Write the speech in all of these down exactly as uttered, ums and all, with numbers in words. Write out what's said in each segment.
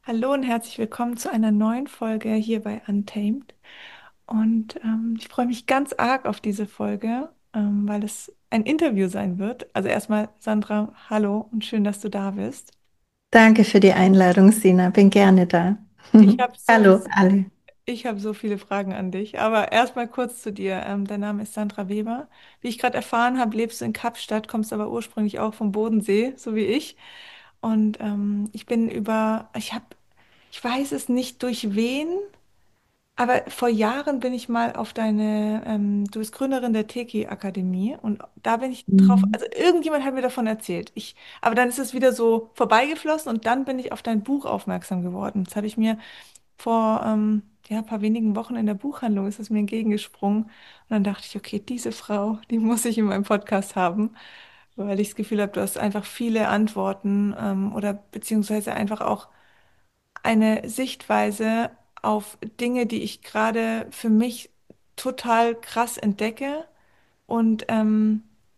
Hallo und herzlich willkommen zu einer neuen Folge hier bei Untamed. Und ähm, ich freue mich ganz arg auf diese Folge, ähm, weil es ein Interview sein wird. Also erstmal, Sandra, hallo und schön, dass du da bist. Danke für die Einladung, Sina. Bin gerne da. Ich habe so, Hallo, alle. ich habe so viele Fragen an dich, aber erstmal kurz zu dir. Ähm, dein Name ist Sandra Weber. Wie ich gerade erfahren habe, lebst du in Kapstadt, kommst aber ursprünglich auch vom Bodensee, so wie ich. Und ähm, ich bin über, ich habe, ich weiß es nicht durch wen. Aber vor Jahren bin ich mal auf deine, ähm, du bist Gründerin der Teki-Akademie und da bin ich drauf, Mhm. also irgendjemand hat mir davon erzählt. Ich, aber dann ist es wieder so vorbeigeflossen und dann bin ich auf dein Buch aufmerksam geworden. Das habe ich mir vor ähm, ja, ein paar wenigen Wochen in der Buchhandlung ist es mir entgegengesprungen und dann dachte ich, okay, diese Frau, die muss ich in meinem Podcast haben, weil ich das Gefühl habe, du hast einfach viele Antworten ähm, oder beziehungsweise einfach auch eine Sichtweise auf Dinge, die ich gerade für mich total krass entdecke und ähm,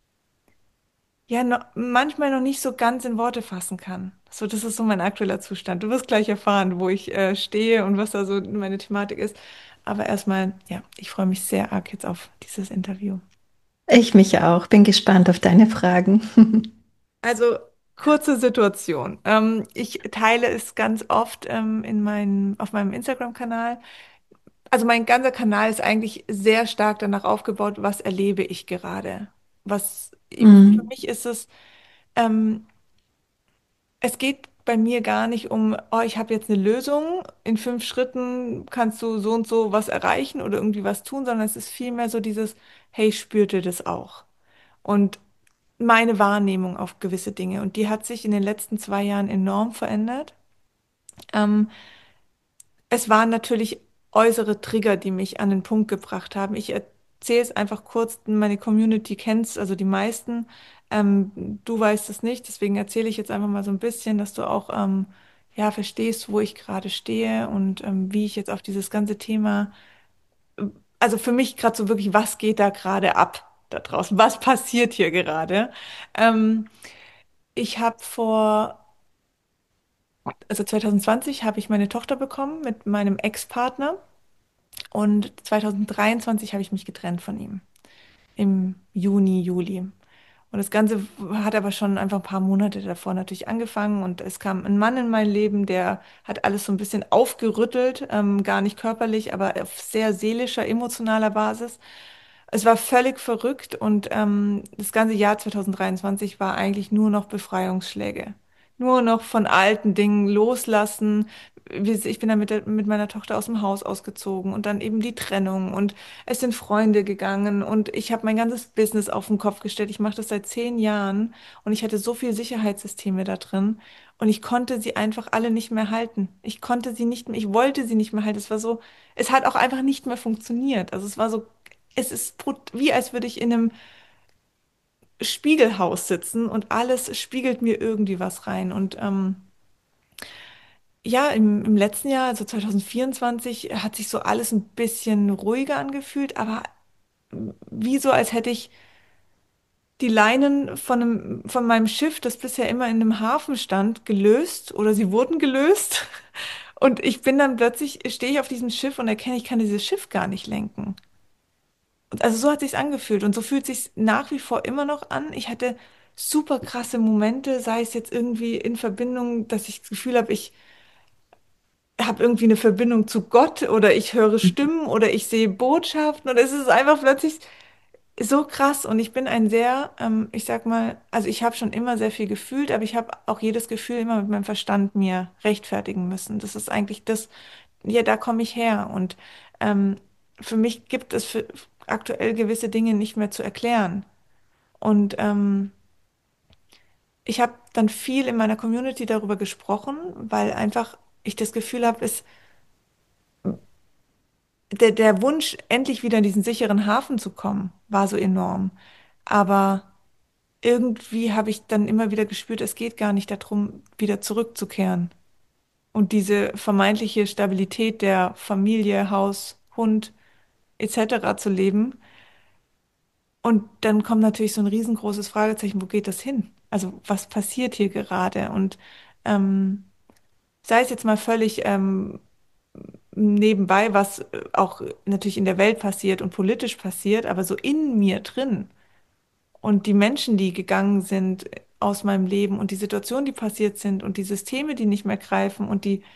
ja, no, manchmal noch nicht so ganz in Worte fassen kann. So, das ist so mein aktueller Zustand. Du wirst gleich erfahren, wo ich äh, stehe und was da so meine Thematik ist. Aber erstmal, ja, ich freue mich sehr arg jetzt auf dieses Interview. Ich mich auch. Bin gespannt auf deine Fragen. Also, kurze Situation. Ähm, ich teile es ganz oft ähm, in meinem, auf meinem Instagram-Kanal. Also mein ganzer Kanal ist eigentlich sehr stark danach aufgebaut, was erlebe ich gerade. Was eben für Mhm. mich ist es, ähm, es geht bei mir gar nicht um, oh, ich habe jetzt eine Lösung, in fünf Schritten kannst du so und so was erreichen oder irgendwie was tun, sondern es ist vielmehr so dieses, hey, spürt ihr das auch? Und meine Wahrnehmung auf gewisse Dinge. Und die hat sich in den letzten zwei Jahren enorm verändert. Ähm, Es waren natürlich äußere Trigger, die mich an den Punkt gebracht haben. Ich erzähle es einfach kurz, meine Community kennt es, also die meisten. Ähm, du weißt es nicht, deswegen erzähle ich jetzt einfach mal so ein bisschen, dass du auch ähm, ja, verstehst, wo ich gerade stehe und ähm, wie ich jetzt auf dieses ganze Thema, also für mich gerade so wirklich, was geht da gerade ab da draußen? Was passiert hier gerade? Ähm, Ich habe vor, also zwanzig zwanzig habe ich meine Tochter bekommen mit meinem Ex-Partner. Und zwanzig dreiundzwanzig habe ich mich getrennt von ihm. Im Juni, Juli. Und das Ganze hat aber schon einfach ein paar Monate davor natürlich angefangen. Und es kam ein Mann in mein Leben, der hat alles so ein bisschen aufgerüttelt, ähm, gar nicht körperlich, aber auf sehr seelischer, emotionaler Basis. Es war völlig verrückt und ähm, das ganze Jahr zwanzig dreiundzwanzig war eigentlich nur noch Befreiungsschläge. Nur noch von alten Dingen loslassen. Wir- Ich bin dann mit, der, mit meiner Tochter aus dem Haus ausgezogen und dann eben die Trennung und es sind Freunde gegangen und ich habe mein ganzes Business auf den Kopf gestellt. Ich mache das seit zehn Jahren und ich hatte so viele Sicherheitssysteme da drin und ich konnte sie einfach alle nicht mehr halten. Ich konnte sie nicht mehr, ich wollte sie nicht mehr halten. Es war so, es hat auch einfach nicht mehr funktioniert. Also es war so, es ist brut- wie als würde ich in einem Spiegelhaus sitzen und alles spiegelt mir irgendwie was rein. Und ähm, ja, im, im letzten Jahr, also zwanzig vierundzwanzig, hat sich so alles ein bisschen ruhiger angefühlt, aber wie so, als hätte ich die Leinen von einem, von meinem Schiff, das bisher immer in einem Hafen stand, gelöst oder sie wurden gelöst. Und ich bin dann plötzlich, stehe ich auf diesem Schiff und erkenne, ich kann dieses Schiff gar nicht lenken. Und also so hat sich's angefühlt und so fühlt sich's nach wie vor immer noch an. Ich hatte super krasse Momente, sei es jetzt irgendwie in Verbindung, dass ich das Gefühl habe, ich habe irgendwie eine Verbindung zu Gott oder ich höre Stimmen oder ich sehe Botschaften und es ist einfach plötzlich so krass und ich bin ein sehr, ähm, ich sag mal, also ich habe schon immer sehr viel gefühlt, aber ich habe auch jedes Gefühl immer mit meinem Verstand mir rechtfertigen müssen. Das ist eigentlich das, ja, da komme ich her und ähm, für mich gibt es für aktuell gewisse Dinge nicht mehr zu erklären. Und ähm, ich habe dann viel in meiner Community darüber gesprochen, weil einfach ich das Gefühl habe, es der, der Wunsch, endlich wieder in diesen sicheren Hafen zu kommen, war so enorm. Aber irgendwie habe ich dann immer wieder gespürt, es geht gar nicht darum, wieder zurückzukehren und diese vermeintliche Stabilität der Familie, Haus, Hund et cetera zu leben. Und dann kommt natürlich so ein riesengroßes Fragezeichen, wo geht das hin? Also was passiert hier gerade? Und ähm, sei es jetzt mal völlig ähm, nebenbei, was äh, auch natürlich in der Welt passiert und politisch passiert, aber so in mir drin und die Menschen, die gegangen sind aus meinem Leben und die Situationen, die passiert sind und die Systeme, die nicht mehr greifen und die,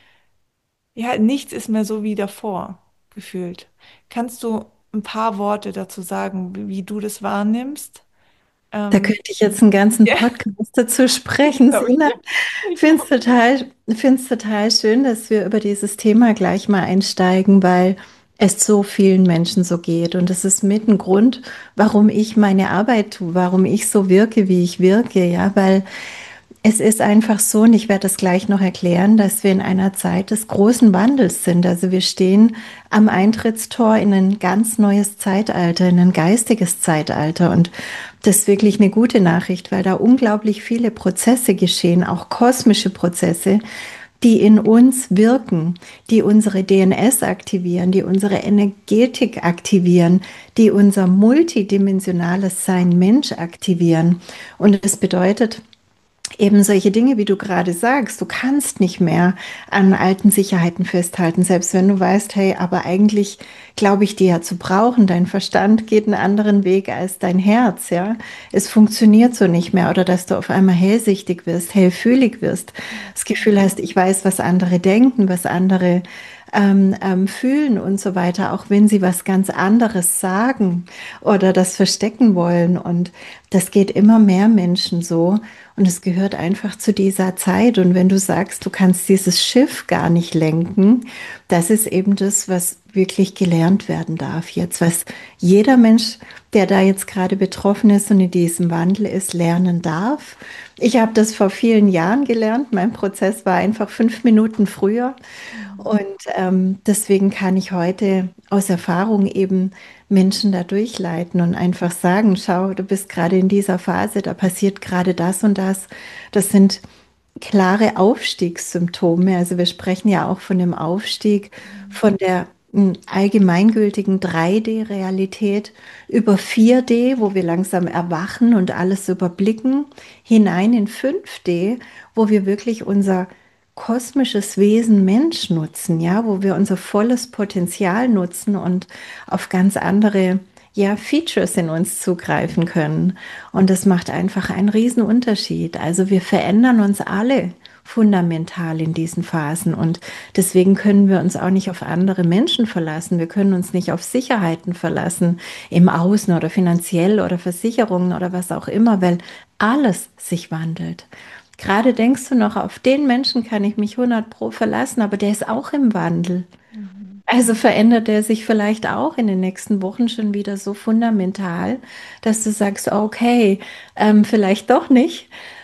ja, nichts ist mehr so wie davor gefühlt. Kannst du ein paar Worte dazu sagen, wie, wie du das wahrnimmst? Da Ähm, könnte ich jetzt einen ganzen ja, Podcast dazu sprechen, glaube ich Sina. dir. Ich Finde es glaube. total, find's total schön, dass wir über dieses Thema gleich mal einsteigen, weil es so vielen Menschen so geht. Und das ist mit ein Grund, warum ich meine Arbeit tue, warum ich so wirke, wie ich wirke. Ja, weil es ist einfach so, und ich werde das gleich noch erklären, dass wir in einer Zeit des großen Wandels sind. Also wir stehen am Eintrittstor in ein ganz neues Zeitalter, in ein geistiges Zeitalter. Und das ist wirklich eine gute Nachricht, weil da unglaublich viele Prozesse geschehen, auch kosmische Prozesse, die in uns wirken, die unsere D N S aktivieren, die unsere Energetik aktivieren, die unser multidimensionales Sein Mensch aktivieren. Und das bedeutet, eben solche Dinge, wie du gerade sagst, du kannst nicht mehr an alten Sicherheiten festhalten, selbst wenn du weißt, hey, aber eigentlich glaube ich die ja zu brauchen. Dein Verstand geht einen anderen Weg als dein Herz, ja. Es funktioniert so nicht mehr oder dass du auf einmal hellsichtig wirst, hellfühlig wirst. Das Gefühl hast, ich weiß, was andere denken, was andere ähm, ähm, fühlen und so weiter, auch wenn sie was ganz anderes sagen oder das verstecken wollen. Und das geht immer mehr Menschen so. Und es gehört einfach zu dieser Zeit. Und wenn du sagst, du kannst dieses Schiff gar nicht lenken, das ist eben das, was wirklich gelernt werden darf jetzt, was jeder Mensch, der da jetzt gerade betroffen ist und in diesem Wandel ist, lernen darf. Ich habe das vor vielen Jahren gelernt. Mein Prozess war einfach fünf Minuten früher. Mhm. Und ähm, deswegen kann ich heute aus Erfahrung eben Menschen da durchleiten und einfach sagen, schau, du bist gerade in dieser Phase, da passiert gerade das und das. Das sind klare Aufstiegssymptome. Also wir sprechen ja auch von dem Aufstieg Mhm. von der m, allgemeingültigen drei D-Realität über vier D, wo wir langsam erwachen und alles überblicken, hinein in fünf D, wo wir wirklich unser kosmisches Wesen Mensch nutzen, ja, wo wir unser volles Potenzial nutzen und auf ganz andere, ja, Features in uns zugreifen können. Und das macht einfach einen riesen Unterschied. Also wir verändern uns alle fundamental in diesen Phasen und deswegen können wir uns auch nicht auf andere Menschen verlassen. Wir können uns nicht auf Sicherheiten verlassen im Außen oder finanziell oder Versicherungen oder was auch immer, weil alles sich wandelt. Gerade denkst du noch, auf den Menschen kann ich mich hundert pro verlassen, aber der ist auch im Wandel. Mhm. Also verändert er sich vielleicht auch in den nächsten Wochen schon wieder so fundamental, dass du sagst, okay, ähm, vielleicht doch nicht.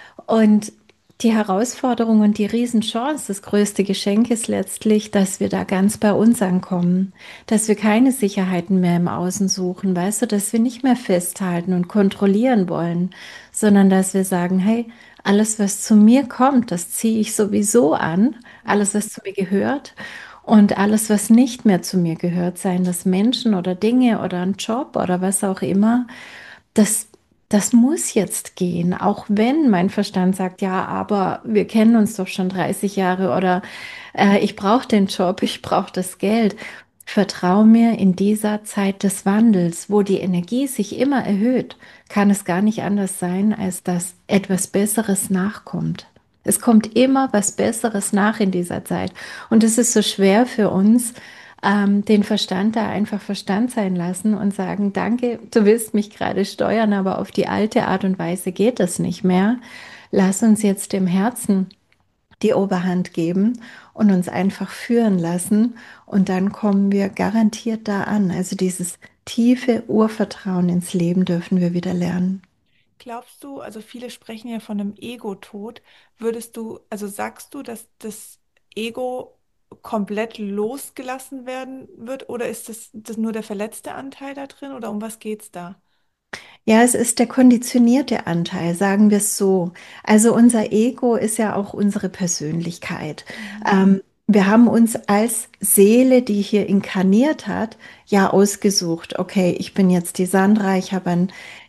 Und die Herausforderung und die Riesenchance, das größte Geschenk ist letztlich, dass wir da ganz bei uns ankommen, dass wir keine Sicherheiten mehr im Außen suchen, weißt du, dass wir nicht mehr festhalten und kontrollieren wollen, sondern dass wir sagen, hey, alles, was zu mir kommt, das ziehe ich sowieso an, alles, was zu mir gehört. Und alles, was nicht mehr zu mir gehört, seien das Menschen oder Dinge oder ein Job oder was auch immer, das, das muss jetzt gehen, auch wenn mein Verstand sagt, ja, aber wir kennen uns doch schon dreißig Jahre oder äh, ich brauche den Job, ich brauche das Geld. Vertrau mir, in dieser Zeit des Wandels, wo die Energie sich immer erhöht, kann es gar nicht anders sein, als dass etwas Besseres nachkommt. Es kommt immer was Besseres nach in dieser Zeit. Und es ist so schwer für uns, ähm, den Verstand da einfach Verstand sein lassen und sagen, danke, du willst mich gerade steuern, aber auf die alte Art und Weise geht das nicht mehr. Lass uns jetzt dem Herzen die Oberhand geben und uns einfach führen lassen und dann kommen wir garantiert da an. Also dieses tiefe Urvertrauen ins Leben dürfen wir wieder lernen. Glaubst du, also viele sprechen ja von einem Ego-Tod, würdest du, also sagst du, dass das Ego komplett losgelassen werden wird oder ist das, das nur der verletzte Anteil da drin oder um was geht's da? Ja, es ist der konditionierte Anteil, sagen wir es so. Also unser Ego ist ja auch unsere Persönlichkeit. Mhm. Ähm, wir haben uns als Seele, die hier inkarniert hat, ja ausgesucht, okay, ich bin jetzt die Sandra, ich habe ein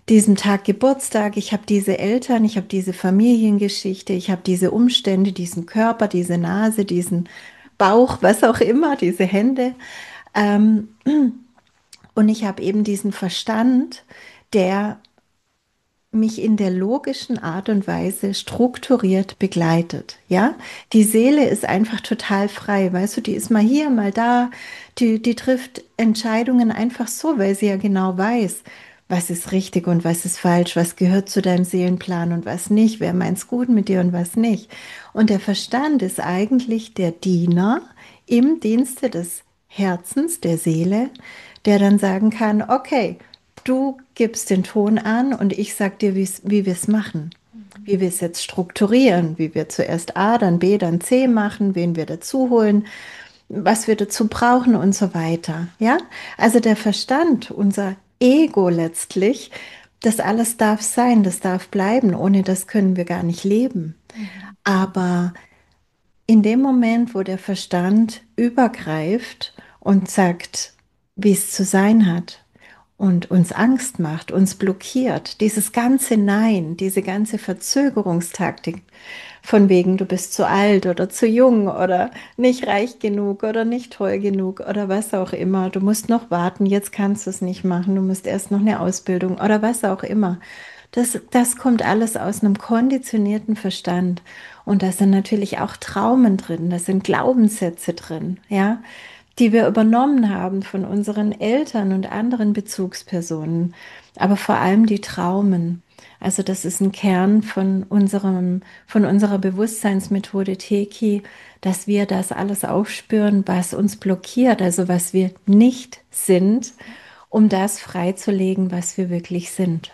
diesem Tag Geburtstag, ich habe diese Eltern, ich habe diese Familiengeschichte, ich habe diese Umstände, diesen Körper, diese Nase, diesen Bauch, was auch immer, diese Hände. Ähm, und ich habe eben diesen Verstand, der mich in der logischen Art und Weise strukturiert begleitet. Ja, die Seele ist einfach total frei. Weißt du, die ist mal hier, mal da. Die, die trifft Entscheidungen einfach so, weil sie ja genau weiß, was ist richtig und was ist falsch, was gehört zu deinem Seelenplan und was nicht, wer meint's gut mit dir und was nicht. Und der Verstand ist eigentlich der Diener im Dienste des Herzens, der Seele, der dann sagen kann, okay, du gibst den Ton an und ich sag dir, wie's, wie wir es machen. Mhm. Wie wir es jetzt strukturieren, wie wir zuerst A, dann B, dann C machen, wen wir dazu holen, was wir dazu brauchen und so weiter. Ja, also der Verstand, unser Ego letztlich, das alles darf sein, das darf bleiben. Ohne das können wir gar nicht leben. Mhm. Aber in dem Moment, wo der Verstand übergreift und sagt, wie es zu sein hat, und uns Angst macht, uns blockiert, dieses ganze Nein, diese ganze Verzögerungstaktik, von wegen, du bist zu alt oder zu jung oder nicht reich genug oder nicht toll genug oder was auch immer, du musst noch warten, jetzt kannst du es nicht machen, du musst erst noch eine Ausbildung oder was auch immer. Das, das kommt alles aus einem konditionierten Verstand. Und da sind natürlich auch Traumen drin, da sind Glaubenssätze drin, ja, die wir übernommen haben von unseren Eltern und anderen Bezugspersonen, aber vor allem die Traumen. Also das ist ein Kern von unserem, von unserer Bewusstseinsmethode Teki, dass wir das alles aufspüren, was uns blockiert, also was wir nicht sind, um das freizulegen, was wir wirklich sind.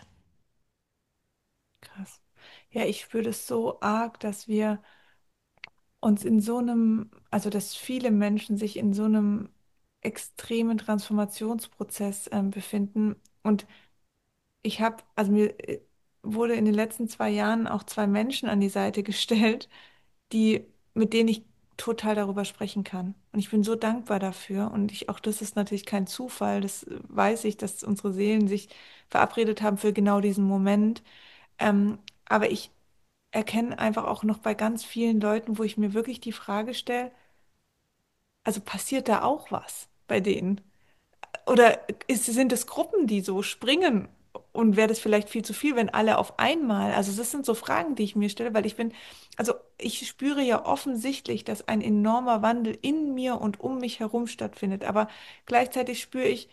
Krass. Ja, ich spüre das so arg, dass wir uns in so einem, also dass viele Menschen sich in so einem extremen Transformationsprozess ähm, befinden. Und ich habe, also mir äh, wurde in den letzten zwei Jahren auch zwei Menschen an die Seite gestellt, die, mit denen ich total darüber sprechen kann. Und ich bin so dankbar dafür. Und ich, auch das ist natürlich kein Zufall. Das äh, weiß ich, dass unsere Seelen sich verabredet haben für genau diesen Moment. Ähm, aber ich erkenne einfach auch noch bei ganz vielen Leuten, wo ich mir wirklich die Frage stelle, also passiert da auch was bei denen? Oder ist, sind es Gruppen, die so springen? Und wäre das vielleicht viel zu viel, wenn alle auf einmal? Also das sind so Fragen, die ich mir stelle, weil ich bin, also ich spüre ja offensichtlich, dass ein enormer Wandel in mir und um mich herum stattfindet. Aber gleichzeitig spüre ich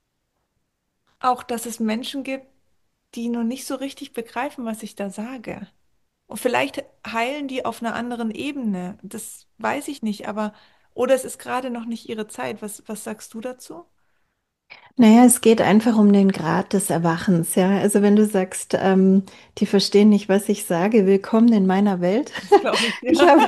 auch, dass es Menschen gibt, die noch nicht so richtig begreifen, was ich da sage. Und vielleicht heilen die auf einer anderen Ebene. Das weiß ich nicht, aber oder es ist gerade noch nicht ihre Zeit. Was, was sagst du dazu? Naja, es geht einfach um den Grad des Erwachens, ja. Also wenn du sagst, ähm, die verstehen nicht, was ich sage, willkommen in meiner Welt. Das glaube ich dir. Ich habe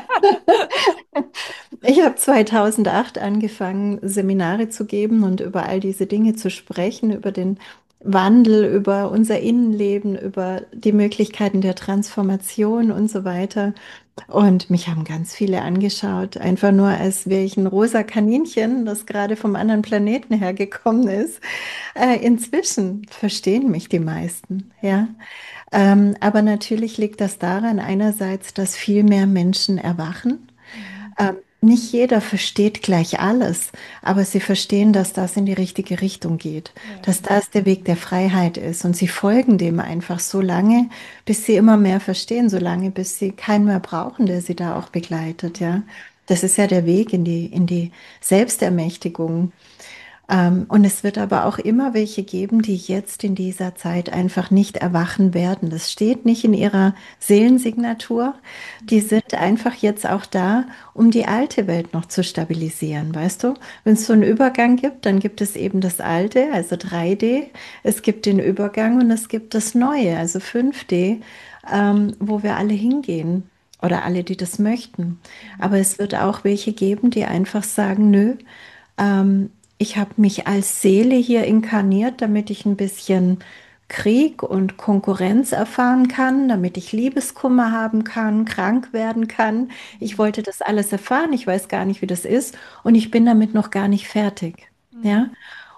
ich hab zweitausendacht angefangen, Seminare zu geben und über all diese Dinge zu sprechen, über den Wandel, über unser Innenleben, über die Möglichkeiten der Transformation und so weiter. Und mich haben ganz viele angeschaut, einfach nur als wäre ich ein rosa Kaninchen, das gerade vom anderen Planeten hergekommen ist. Äh, inzwischen verstehen mich die meisten, ja. Ähm, aber natürlich liegt das daran, einerseits, dass viel mehr Menschen erwachen. Mhm. Ähm, nicht jeder versteht gleich alles, aber sie verstehen, dass das in die richtige Richtung geht, Ja. dass das der Weg der Freiheit ist. Und sie folgen dem einfach so lange, bis sie immer mehr verstehen, so lange, bis sie keinen mehr brauchen, der sie da auch begleitet, ja. Das ist ja der Weg in die, in die Selbstermächtigung. Ähm, und es wird aber auch immer welche geben, die jetzt in dieser Zeit einfach nicht erwachen werden. Das steht nicht in ihrer Seelensignatur. Die sind einfach jetzt auch da, um die alte Welt noch zu stabilisieren, weißt du? Wenn es so einen Übergang gibt, dann gibt es eben das Alte, also drei D. Es gibt den Übergang und es gibt das Neue, also fünf D, ähm, wo wir alle hingehen. Oder alle, die das möchten. Aber es wird auch welche geben, die einfach sagen, nö, ähm, ich habe mich als Seele hier inkarniert, damit ich ein bisschen Krieg und Konkurrenz erfahren kann, damit ich Liebeskummer haben kann, krank werden kann. Ich Mhm. wollte das alles erfahren, ich weiß gar nicht, wie das ist und ich bin damit noch gar nicht fertig. Mhm. Ja?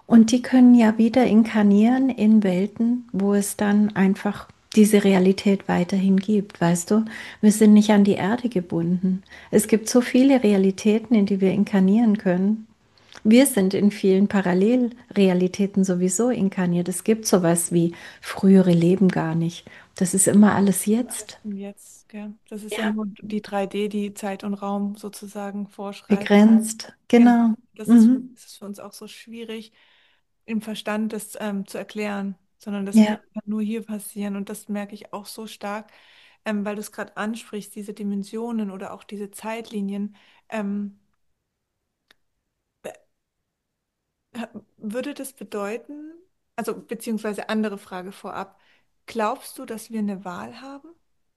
Und die können ja wieder inkarnieren in Welten, wo es dann einfach diese Realität weiterhin gibt, weißt du? Wir sind nicht an die Erde gebunden. Es gibt so viele Realitäten, in die wir inkarnieren können. Wir sind in vielen Parallelrealitäten sowieso inkarniert. Es gibt sowas wie frühere Leben gar nicht. Das ist immer alles Alles jetzt. im Jetzt, gell? Das ist ja Ja. nur die drei D, die Zeit und Raum sozusagen vorschreibt. Begrenzt. Genau. Genau. Das ist, für- Mhm. das ist für uns auch so schwierig, im Verstand das ähm, zu erklären, sondern das kann Ja. nur hier passieren. Und das merke ich auch so stark, ähm, weil du es gerade ansprichst, diese Dimensionen oder auch diese Zeitlinien. Ähm, äh, würde das bedeuten, also beziehungsweise andere Frage vorab, glaubst du, dass wir eine Wahl haben?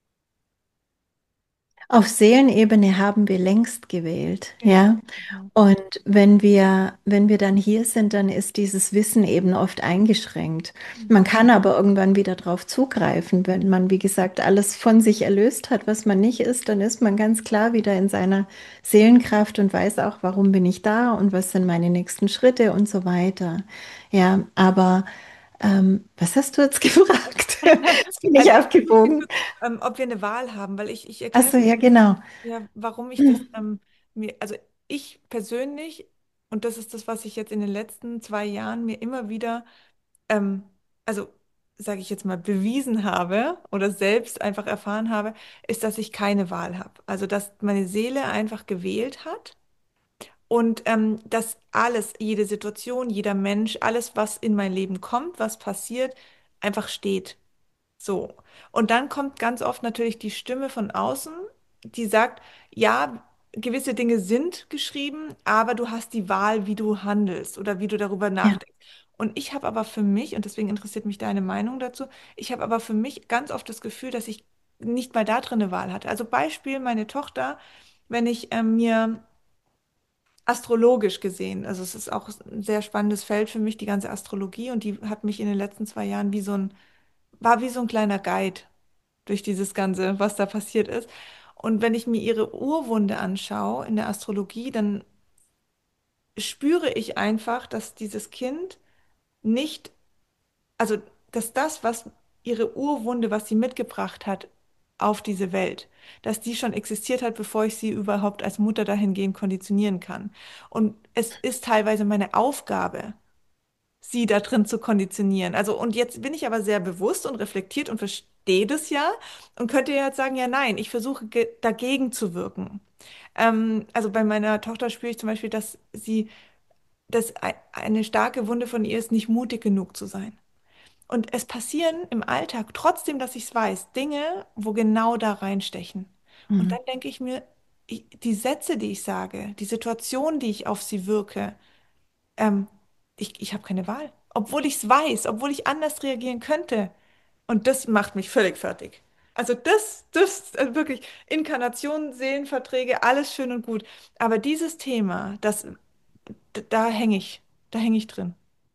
Auf Seelenebene haben wir längst gewählt, Genau. ja. Mhm. Und wenn wir, wenn wir dann hier sind, dann ist dieses Wissen eben oft eingeschränkt. Man Mhm. kann aber irgendwann wieder drauf zugreifen. Wenn man, wie gesagt, alles von sich erlöst hat, was man nicht ist, dann ist man ganz klar wieder in seiner Seelenkraft und weiß auch, warum bin ich da und was sind meine nächsten Schritte und so weiter. Ja, aber ähm, was hast du jetzt gefragt? Jetzt bin ich Also ich möchte abgebogen. kurz, ähm, ob wir eine Wahl haben, weil ich, ich erkläre Achso, ja, genau. ja, warum ich das ähm, mir, also ich persönlich, und das ist das, was ich jetzt in den letzten zwei Jahren mir immer wieder, ähm, also sage ich jetzt mal, bewiesen habe oder selbst einfach erfahren habe, ist, dass ich keine Wahl habe. Also dass meine Seele einfach gewählt hat und ähm, dass alles, jede Situation, jeder Mensch, alles, was in mein Leben kommt, was passiert, einfach steht. So. Und dann kommt ganz oft natürlich die Stimme von außen, die sagt, ja, gewisse Dinge sind geschrieben, aber du hast die Wahl, wie du handelst oder wie du darüber Ja. nachdenkst. Und ich habe aber für mich, und deswegen interessiert mich deine Meinung dazu, ich habe aber für mich ganz oft das Gefühl, dass ich nicht mal da drin eine Wahl hatte. Also Beispiel, meine Tochter, wenn ich ähm, mir astrologisch gesehen, also es ist auch ein sehr spannendes Feld für mich, die ganze Astrologie, und die hat mich in den letzten zwei Jahren wie so ein, war wie so ein kleiner Guide durch dieses Ganze, was da passiert ist. Und wenn ich mir ihre Urwunde anschaue in der Astrologie, dann spüre ich einfach, dass dieses Kind nicht, also dass das, was ihre Urwunde, was sie mitgebracht hat auf diese Welt, dass die schon existiert hat, bevor ich sie überhaupt als Mutter dahingehend konditionieren kann. Und es ist teilweise meine Aufgabe, sie da drin zu konditionieren. Also, und jetzt bin ich aber sehr bewusst und reflektiert und verstehe das ja und könnte ja jetzt sagen, ja, nein, ich versuche ge- dagegen zu wirken. Ähm, also bei meiner Tochter spüre ich zum Beispiel, dass sie, dass ei- eine starke Wunde von ihr ist, nicht mutig genug zu sein. Und es passieren im Alltag, trotzdem, dass ich es weiß, Dinge, wo genau da reinstechen. Und Mhm. dann denke ich mir, ich, die Sätze, die ich sage, die Situation, die ich auf sie wirke, ähm, ich, ich habe keine Wahl. Obwohl ich es weiß, obwohl ich anders reagieren könnte. Und das macht mich völlig fertig. Also das, das äh, wirklich, Inkarnation, Seelenverträge, alles schön und gut. Aber dieses Thema, das, d- da hänge ich, da hänge ich drin.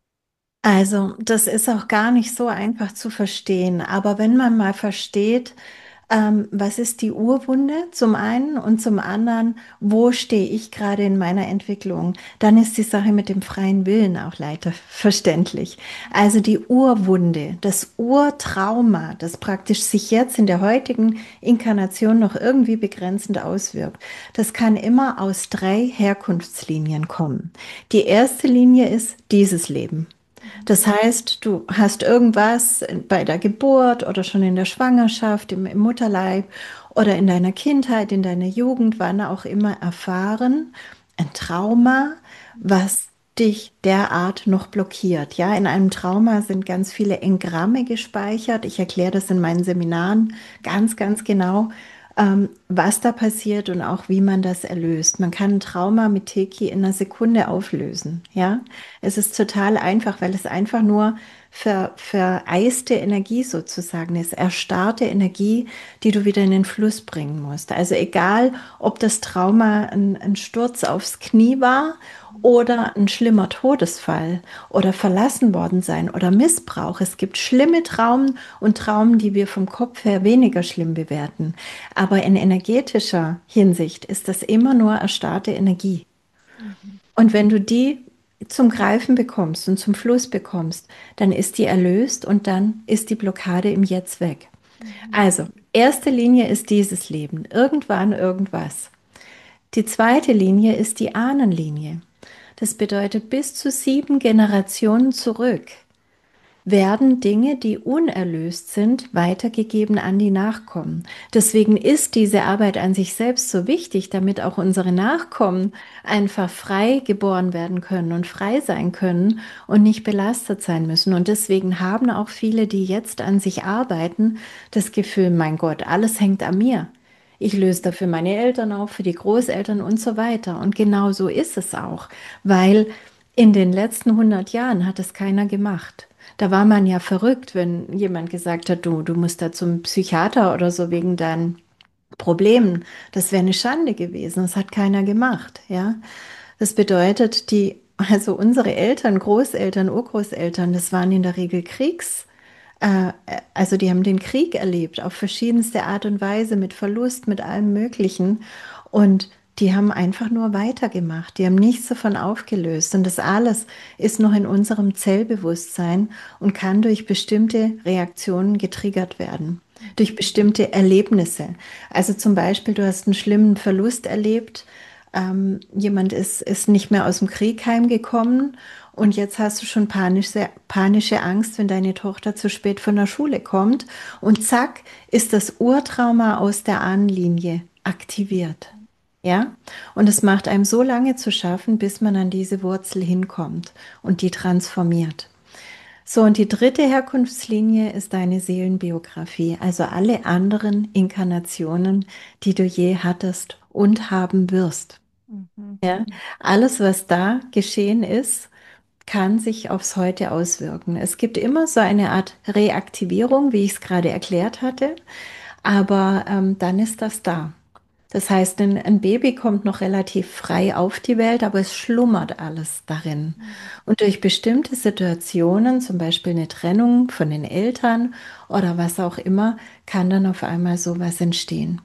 Also, das ist auch gar nicht so einfach zu verstehen. Aber wenn man mal versteht, ähm, was ist die Urwunde zum einen und zum anderen, wo stehe ich gerade in meiner Entwicklung, dann ist die Sache mit dem freien Willen auch leichter verständlich. Also die Urwunde, das Urtrauma, das praktisch sich jetzt in der heutigen Inkarnation noch irgendwie begrenzend auswirkt, das kann immer aus drei Herkunftslinien kommen. Die erste Linie ist dieses Leben. Mhm. Das heißt, du hast irgendwas bei der Geburt oder schon in der Schwangerschaft, im, im Mutterleib oder in deiner Kindheit, in deiner Jugend, wann auch immer erfahren, ein Trauma, was dich derart noch blockiert. Ja, in einem Trauma sind ganz viele Engramme gespeichert. Ich erkläre das in meinen Seminaren ganz, ganz genau, ähm, was da passiert und auch wie man das erlöst. Man kann ein Trauma mit Teki in einer Sekunde auflösen. Ja, es ist total einfach, weil es einfach nur ver, vereiste Energie sozusagen ist, erstarrte Energie, die du wieder in den Fluss bringen musst. Also egal, ob das Trauma ein, ein Sturz aufs Knie war oder ein schlimmer Todesfall oder verlassen worden sein oder Missbrauch. Es gibt schlimme Traumen und Traumen, die wir vom Kopf her weniger schlimm bewerten. Aber in energetischer Hinsicht ist das immer nur erstarrte Energie. Mhm. Und wenn du die zum Greifen bekommst und zum Fluss bekommst, dann ist die erlöst und dann ist die Blockade im Jetzt weg. Mhm. Also, erste Linie ist dieses Leben, irgendwann irgendwas. Die zweite Linie ist die Ahnenlinie. Das bedeutet, bis zu sieben Generationen zurück werden Dinge, die unerlöst sind, weitergegeben an die Nachkommen. Deswegen ist diese Arbeit an sich selbst so wichtig, damit auch unsere Nachkommen einfach frei geboren werden können und frei sein können und nicht belastet sein müssen. Und deswegen haben auch viele, die jetzt an sich arbeiten, das Gefühl, mein Gott, alles hängt an mir. Ich löse dafür meine Eltern auf, für die Großeltern und so weiter. Und genau so ist es auch, weil in den letzten hundert Jahren hat es keiner gemacht. Da war man ja verrückt, wenn jemand gesagt hat, du, du musst da zum Psychiater oder so wegen deinen Problemen. Das wäre eine Schande gewesen. Das hat keiner gemacht, ja. Das bedeutet, die, also unsere Eltern, Großeltern, Urgroßeltern, das waren in der Regel Kriegs, äh, also die haben den Krieg erlebt auf verschiedenste Art und Weise, mit Verlust, mit allem Möglichen. Und die haben einfach nur weitergemacht. Die haben nichts davon aufgelöst. Und das alles ist noch in unserem Zellbewusstsein und kann durch bestimmte Reaktionen getriggert werden. Durch bestimmte Erlebnisse. Also zum Beispiel, du hast einen schlimmen Verlust erlebt. Ähm, jemand ist, ist nicht mehr aus dem Krieg heimgekommen und jetzt hast du schon panische, panische Angst, wenn deine Tochter zu spät von der Schule kommt und zack, ist das Urtrauma aus der Ahnenlinie aktiviert. Ja, und es macht einem so lange zu schaffen, bis man an diese Wurzel hinkommt und die transformiert. So, und die dritte Herkunftslinie ist deine Seelenbiografie, also alle anderen Inkarnationen, die du je hattest und haben wirst. Mhm. Ja, alles, was da geschehen ist, kann sich aufs Heute auswirken. Es gibt immer so eine Art Reaktivierung, wie ich es gerade erklärt hatte, aber ähm, dann ist das da. Das heißt, ein, ein Baby kommt noch relativ frei auf die Welt, aber es schlummert alles darin. Mhm. Und durch bestimmte Situationen, zum Beispiel eine Trennung von den Eltern oder was auch immer, kann dann auf einmal sowas entstehen.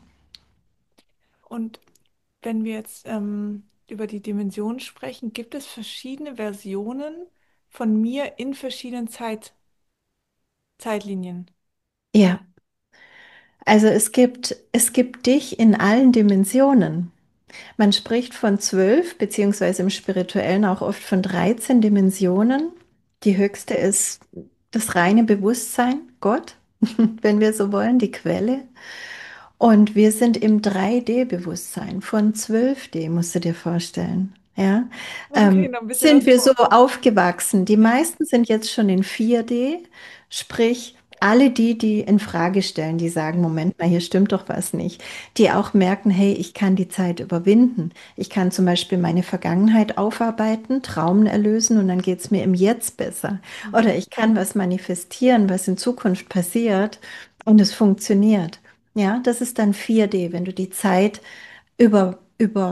Und wenn wir jetzt ähm, über die Dimensionen sprechen, gibt es verschiedene Versionen von mir in verschiedenen Zeit Zeitlinien. Ja, also es gibt, es gibt dich in allen Dimensionen. Man spricht von zwölf, beziehungsweise im Spirituellen auch oft von dreizehn Dimensionen. Die höchste ist das reine Bewusstsein, Gott, wenn wir so wollen, die Quelle. Und wir sind im drei D-Bewusstsein von zwölf D, musst du dir vorstellen. Ja, Okay, ähm, noch ein bisschen sind was wir vor. so aufgewachsen. Die Ja. meisten sind jetzt schon in vier D, sprich alle die, die in Frage stellen, die sagen, Moment mal, hier stimmt doch was nicht, die auch merken, hey, ich kann die Zeit überwinden. Ich kann zum Beispiel meine Vergangenheit aufarbeiten, Traumen erlösen und dann geht es mir im Jetzt besser. Oder Mhm. ich kann was manifestieren, was in Zukunft passiert und es funktioniert. Ja, das ist dann vier D, wenn du die Zeit über,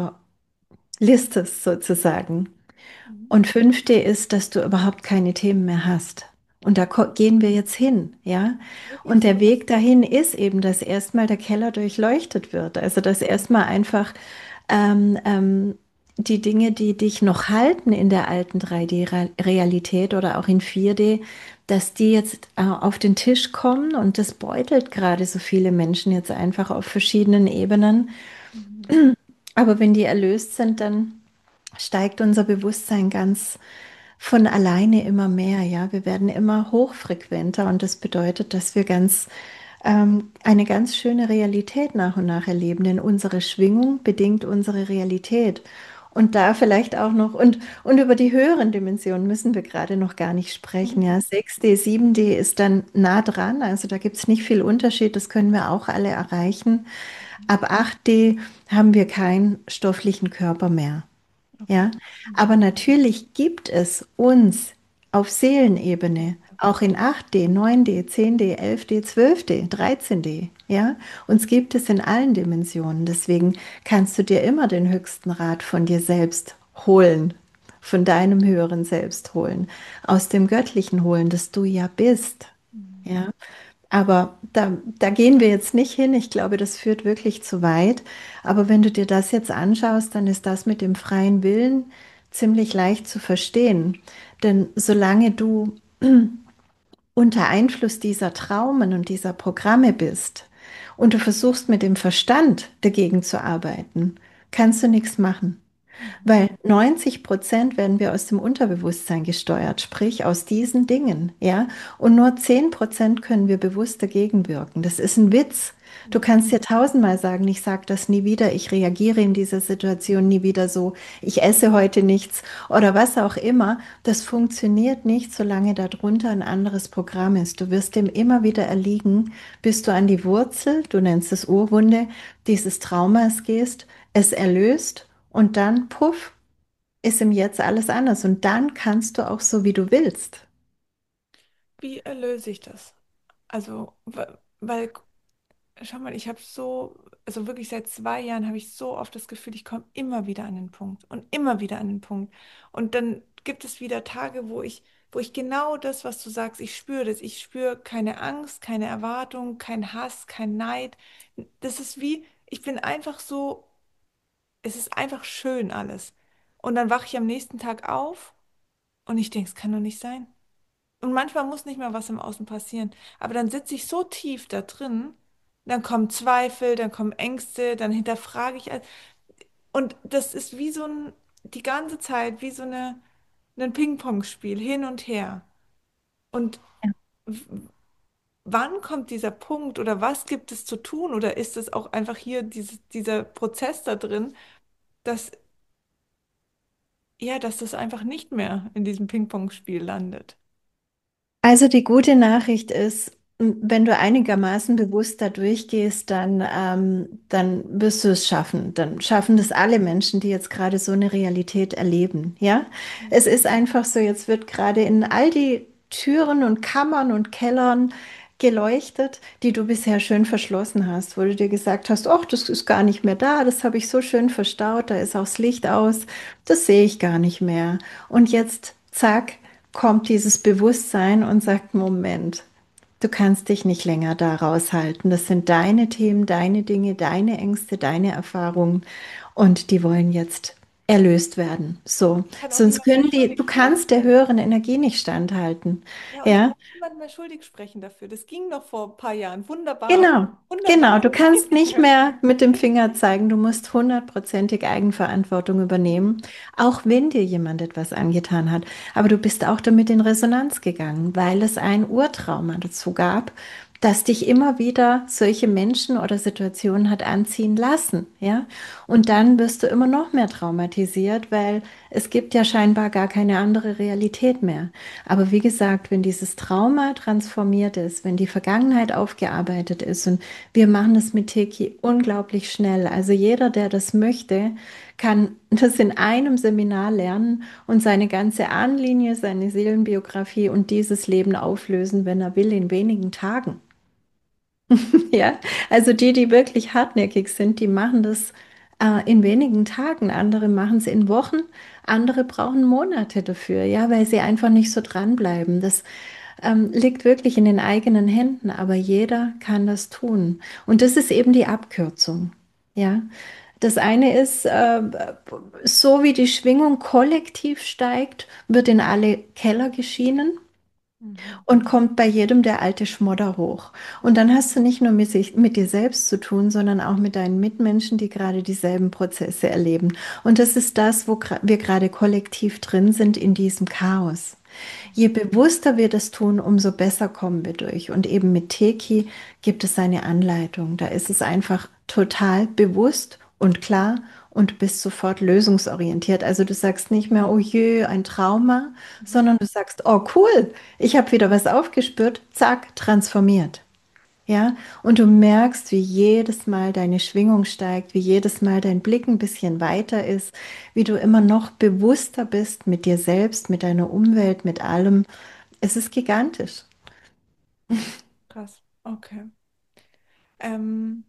überlistest sozusagen. Mhm. Und fünf D ist, dass du überhaupt keine Themen mehr hast. Und da ko- gehen wir jetzt hin, ja. Wirklich Und so der krass. Weg dahin ist eben, dass erstmal der Keller durchleuchtet wird. Also dass erstmal einfach ähm, ähm, die Dinge, die dich noch halten in der alten drei D-Realität oder auch in vier D, dass die jetzt äh, auf den Tisch kommen und das beutelt gerade so viele Menschen jetzt einfach auf verschiedenen Ebenen. Mhm. Aber wenn die erlöst sind, dann steigt unser Bewusstsein ganz von alleine immer mehr, ja. Wir werden immer hochfrequenter und das bedeutet, dass wir ganz ähm, eine ganz schöne Realität nach und nach erleben, denn unsere Schwingung bedingt unsere Realität. Und da vielleicht auch noch, und, und über die höheren Dimensionen müssen wir gerade noch gar nicht sprechen. Mhm. Ja, sechs D, sieben D ist dann nah dran, also da gibt es nicht viel Unterschied, das können wir auch alle erreichen. Ab acht D haben wir keinen stofflichen Körper mehr. Okay. Ja, aber Mhm. natürlich gibt es uns auf Seelenebene auch in acht D, neun D, zehn D, elf D, zwölf D, dreizehn D, ja, uns gibt es in allen Dimensionen. Deswegen kannst du dir immer den höchsten Rat von dir selbst holen, von deinem höheren Selbst holen, aus dem Göttlichen holen, das du ja bist, Mhm. ja. Aber da, da gehen wir jetzt nicht hin. Ich glaube, das führt wirklich zu weit. Aber wenn du dir das jetzt anschaust, dann ist das mit dem freien Willen ziemlich leicht zu verstehen. Denn solange du unter Einfluss dieser Traumen und dieser Programme bist und du versuchst mit dem Verstand dagegen zu arbeiten, kannst du nichts machen. Mhm. Weil neunzig Prozent werden wir aus dem Unterbewusstsein gesteuert, sprich aus diesen Dingen, ja. Und nur zehn Prozent können wir bewusst dagegen wirken. Das ist ein Witz. Du Mhm. kannst dir tausendmal sagen, ich sage das nie wieder, ich reagiere in dieser Situation nie wieder so, ich esse heute nichts oder was auch immer. Das funktioniert nicht, solange darunter ein anderes Programm ist. Du wirst dem immer wieder erliegen, bis du an die Wurzel, du nennst es Urwunde, dieses Traumas gehst, es erlöst und dann, puff, ist im Jetzt alles anders. Und dann kannst du auch so, wie du willst. Wie erlöse ich das? Also, wa- weil, schau mal, ich habe so, also wirklich seit zwei Jahren habe ich so oft das Gefühl, ich komme immer wieder an den Punkt und immer wieder an den Punkt. Und dann gibt es wieder Tage, wo ich, wo ich genau das, was du sagst, ich spüre das. Ich spüre keine Angst, keine Erwartung, kein Hass, kein Neid. Das ist wie, ich bin einfach so, es ist einfach schön alles. Und dann wache ich am nächsten Tag auf und ich denke, es kann doch nicht sein. Und manchmal muss nicht mal was im Außen passieren. Aber dann sitze ich so tief da drin, dann kommen Zweifel, dann kommen Ängste, dann hinterfrage ich. all- Und das ist wie so ein, die ganze Zeit, wie so eine, ein Ping-Pong-Spiel hin und her. Und w- wann kommt dieser Punkt oder was gibt es zu tun? Oder ist es auch einfach hier dieses, dieser Prozess da drin, dass, ja, dass das einfach nicht mehr in diesem Ping-Pong-Spiel landet? Also die gute Nachricht ist, wenn du einigermaßen bewusst da durchgehst, dann, ähm, dann wirst du es schaffen. Dann schaffen das alle Menschen, die jetzt gerade so eine Realität erleben. Ja, es ist einfach so, jetzt wird gerade in all die Türen und Kammern und Kellern geleuchtet, die du bisher schön verschlossen hast, wo du dir gesagt hast, ach, das ist gar nicht mehr da, das habe ich so schön verstaut, da ist auch das Licht aus, das sehe ich gar nicht mehr. Und jetzt, zack, kommt dieses Bewusstsein und sagt, Moment, du kannst dich nicht länger da raushalten. Das sind deine Themen, deine Dinge, deine Ängste, deine Erfahrungen und die wollen jetzt erlöst werden. So, Kann auch sonst niemand mehr können die, schuldig du sprechen. kannst der höheren Energie nicht standhalten. Ja, und ich Ja, kann niemanden mehr schuldig sprechen dafür. Das ging noch vor ein paar Jahren. Wunderbar. genau, genau. Wunderbar. Du Das geht kannst nicht nicht mehr. mehr mit dem Finger zeigen. Du musst hundertprozentig Eigenverantwortung übernehmen, auch wenn dir jemand etwas angetan hat. Aber du bist auch damit in Resonanz gegangen, weil es ein Urtrauma dazu gab, das dich immer wieder solche Menschen oder Situationen hat anziehen lassen, ja? Und dann wirst du immer noch mehr traumatisiert, weil es gibt ja scheinbar gar keine andere Realität mehr. Aber wie gesagt, wenn dieses Trauma transformiert ist, wenn die Vergangenheit aufgearbeitet ist und wir machen das mit Teki unglaublich schnell. Also jeder, der das möchte, kann das in einem Seminar lernen und seine ganze Ahnenlinie, seine Seelenbiografie und dieses Leben auflösen, wenn er will, in wenigen Tagen. Ja, also die, die wirklich hartnäckig sind, die machen das äh, in wenigen Tagen. Andere machen es in Wochen, andere brauchen Monate dafür, ja, weil sie einfach nicht so dranbleiben. Das ähm, liegt wirklich in den eigenen Händen, aber jeder kann das tun. Und das ist eben die Abkürzung. Ja, das eine ist, äh, so wie die Schwingung kollektiv steigt, wird in alle Keller geschienen Mhm. und kommt bei jedem der alte Schmodder hoch. Und dann hast du nicht nur mit, sich, mit dir selbst zu tun, sondern auch mit deinen Mitmenschen, die gerade dieselben Prozesse erleben. Und das ist das, wo gra- wir gerade kollektiv drin sind in diesem Chaos. Je bewusster wir das tun, umso besser kommen wir durch. Und eben mit Teki gibt es eine Anleitung. Da ist es einfach total bewusst und klar und du bist sofort lösungsorientiert. Also du sagst nicht mehr, oh je, ein Trauma, Mhm. sondern du sagst, oh cool, ich habe wieder was aufgespürt, zack, transformiert. Ja, und du merkst, wie jedes Mal deine Schwingung steigt, wie jedes Mal dein Blick ein bisschen weiter ist, wie du immer noch bewusster bist mit dir selbst, mit deiner Umwelt, mit allem. Es ist gigantisch. Krass. Okay. Ähm,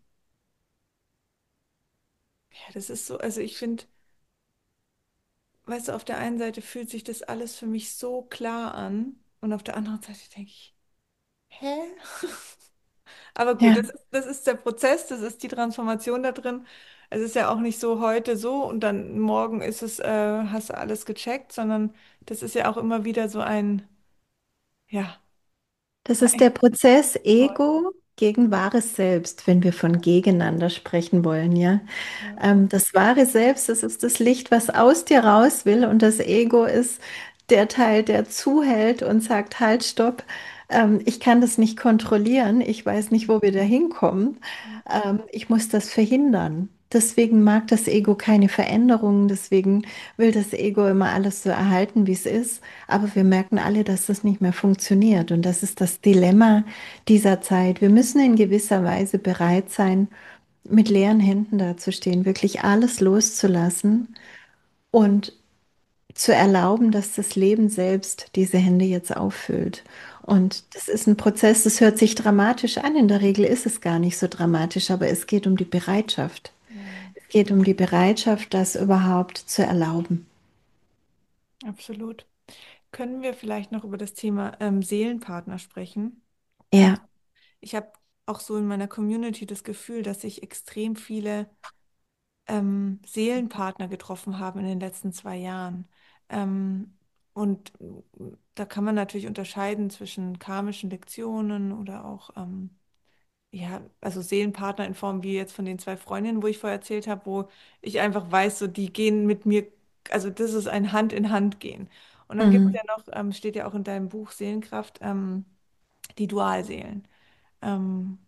ja, das ist so, also ich finde, weißt du, auf der einen Seite fühlt sich das alles für mich so klar an und auf der anderen Seite denke ich, hä? Aber gut, Ja, das ist, das ist der Prozess, das ist die Transformation da drin. Es ist ja auch nicht so heute so und dann morgen ist es, äh, hast du alles gecheckt, sondern das ist ja auch immer wieder so ein, ja, Das ist der ein, Prozess Ego gegen wahres Selbst, wenn wir von gegeneinander sprechen wollen, ja. ja, Ähm, das wahre Selbst, das ist das Licht, was aus dir raus will, und das Ego ist der Teil, der zuhält und sagt, halt, stopp, ähm, ich kann das nicht kontrollieren, ich weiß nicht, wo wir da hinkommen, ja, ähm, ich muss das verhindern. Deswegen mag das Ego keine Veränderungen, deswegen will das Ego immer alles so erhalten, wie es ist. Aber wir merken alle, dass das nicht mehr funktioniert. Und das ist das Dilemma dieser Zeit. Wir müssen in gewisser Weise bereit sein, mit leeren Händen dazustehen, wirklich alles loszulassen und zu erlauben, dass das Leben selbst diese Hände jetzt auffüllt. Und das ist ein Prozess, das hört sich dramatisch an. In der Regel ist es gar nicht so dramatisch, aber es geht um die Bereitschaft. ja, Es geht um die Bereitschaft, das überhaupt zu erlauben. absolut. Können wir vielleicht noch über das Thema ähm, Seelenpartner sprechen? Ähm, Ja. ich habe auch so in meiner Community das Gefühl, dass sich extrem viele ähm, Seelenpartner getroffen haben in den letzten zwei Jahren. Ähm, und äh, da kann man natürlich unterscheiden zwischen karmischen Lektionen oder auch, ähm, ja, also Seelenpartner in Form wie jetzt von den zwei Freundinnen, wo ich vorher erzählt habe, wo ich einfach weiß, so die gehen mit mir, also das ist ein Hand in Hand gehen. Und dann gibt es Mhm. ja noch, ähm, steht ja auch in deinem Buch Seelenkraft, ähm, die Dualseelen. Ähm,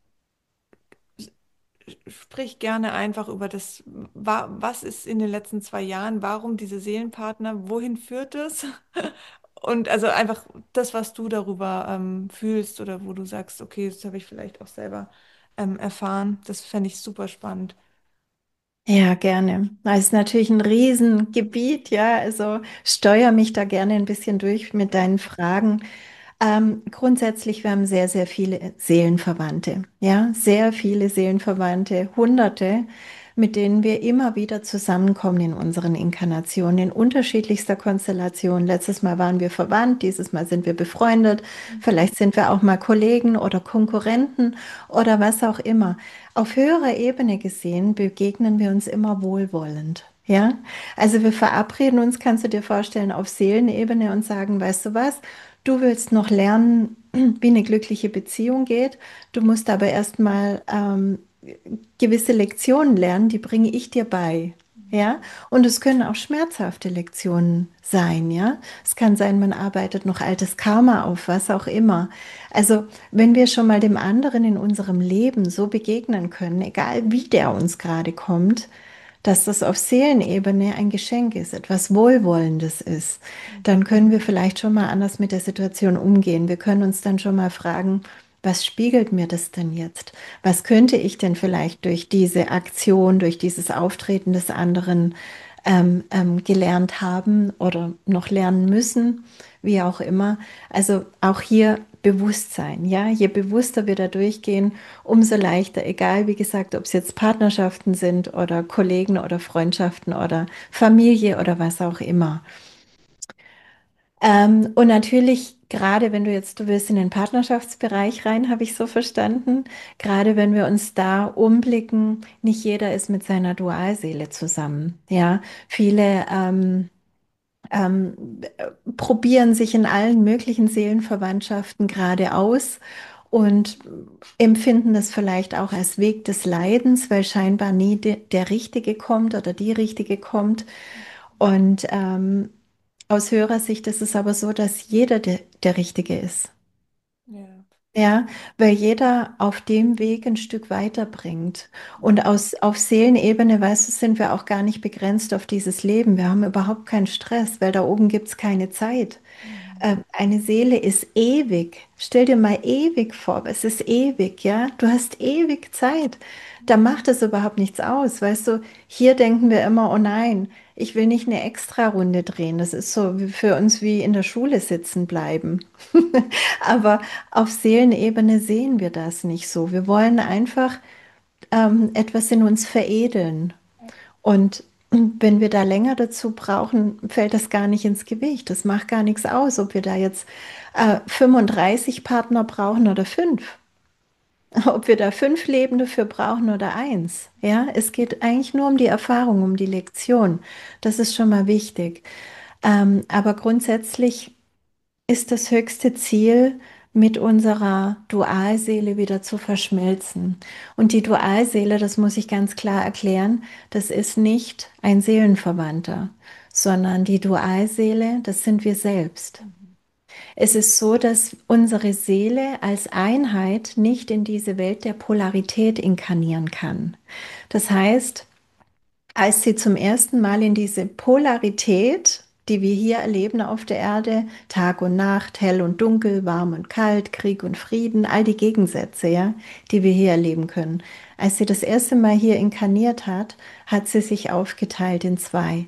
Sprich gerne einfach über das, wa- was ist in den letzten zwei Jahren, warum diese Seelenpartner, wohin führt es? Und also einfach das, was du darüber ähm, fühlst oder wo du sagst, okay, das habe ich vielleicht auch selber ähm, erfahren. Das fände ich super spannend. Ja, gerne. Das ist natürlich ein Riesengebiet, ja. Also steuere mich da gerne ein bisschen durch mit Ja. deinen Fragen. Ähm, grundsätzlich, wir haben sehr, sehr viele Seelenverwandte, ja, sehr viele Seelenverwandte, Hunderte, mit denen wir immer wieder zusammenkommen in unseren Inkarnationen, in unterschiedlichster Konstellation. Letztes Mal waren wir verwandt, dieses Mal sind wir befreundet, Mhm. vielleicht sind wir auch mal Kollegen oder Konkurrenten oder was auch immer. Auf höherer Ebene gesehen begegnen wir uns immer wohlwollend. Ja, also wir verabreden uns, kannst du dir vorstellen, auf Seelenebene und sagen, weißt du was? Du willst noch lernen, wie eine glückliche Beziehung geht. Du musst aber erstmal ähm, gewisse Lektionen lernen, die bringe ich dir bei. Ja, und es können auch schmerzhafte Lektionen sein, ja. Es kann sein, man arbeitet noch altes Karma auf, was auch immer. Also, wenn wir schon mal dem anderen in unserem Leben so begegnen können, egal wie der uns gerade kommt, dass das auf Seelenebene ein Geschenk ist, etwas Wohlwollendes ist, dann können wir vielleicht schon mal anders mit der Situation umgehen. Wir können uns dann schon mal fragen, was spiegelt mir das denn jetzt? Was könnte ich denn vielleicht durch diese Aktion, durch dieses Auftreten des anderen ähm, ähm, gelernt haben oder noch lernen müssen, wie auch immer. Also auch hier Bewusstsein, ja, je bewusster wir da durchgehen, umso leichter, egal wie gesagt, ob es jetzt Partnerschaften sind oder Kollegen oder Freundschaften oder Familie oder was auch immer. Ähm, und natürlich, gerade wenn du jetzt, du willst in den Partnerschaftsbereich rein, habe ich so verstanden, gerade wenn wir uns da umblicken, nicht jeder ist mit seiner Dualseele zusammen. Ja, viele ähm, ähm, probieren sich in allen möglichen Seelenverwandtschaften gerade aus und empfinden das vielleicht auch als Weg des Leidens, weil scheinbar nie de der Richtige kommt oder die Richtige kommt. Und ähm, aus Hörersicht ist es aber so, dass jeder de der Richtige ist. Ja. Ja, weil jeder auf dem Weg ein Stück weiterbringt. Und aus, auf Seelenebene, weißt du, sind wir auch gar nicht begrenzt auf dieses Leben. Wir haben überhaupt keinen Stress, weil da oben gibt es keine Zeit. Mhm. Ähm, eine Seele ist ewig. Stell dir mal ewig vor, es ist ewig, ja. Du hast ewig Zeit. Da macht es überhaupt nichts aus. Weißt du, hier denken wir immer, oh nein, ich will nicht eine Extra-Runde drehen. Das ist so wie für uns wie in der Schule sitzen bleiben. Aber auf Seelenebene sehen wir das nicht so. Wir wollen einfach ähm, etwas in uns veredeln. Und wenn wir da länger dazu brauchen, fällt das gar nicht ins Gewicht. Das macht gar nichts aus, ob wir da jetzt äh, fünfunddreißig Partner brauchen oder fünf. ob wir da fünf Leben dafür brauchen oder eins. Ja, es geht eigentlich nur um die Erfahrung, um die Lektion. Das ist schon mal wichtig. Ähm, aber grundsätzlich ist das höchste Ziel, mit unserer Dualseele wieder zu verschmelzen. Und die Dualseele, das muss ich ganz klar erklären, das ist nicht ein Seelenverwandter, sondern die Dualseele, das sind wir selbst. Mhm. Es ist so, dass unsere Seele als Einheit nicht in diese Welt der Polarität inkarnieren kann. Das heißt, als sie zum ersten Mal in diese Polarität, die wir hier erleben auf der Erde, Tag und Nacht, hell und dunkel, warm und kalt, Krieg und Frieden, all die Gegensätze, ja, die wir hier erleben können. Als sie das erste Mal hier inkarniert hat, hat sie sich aufgeteilt in zwei,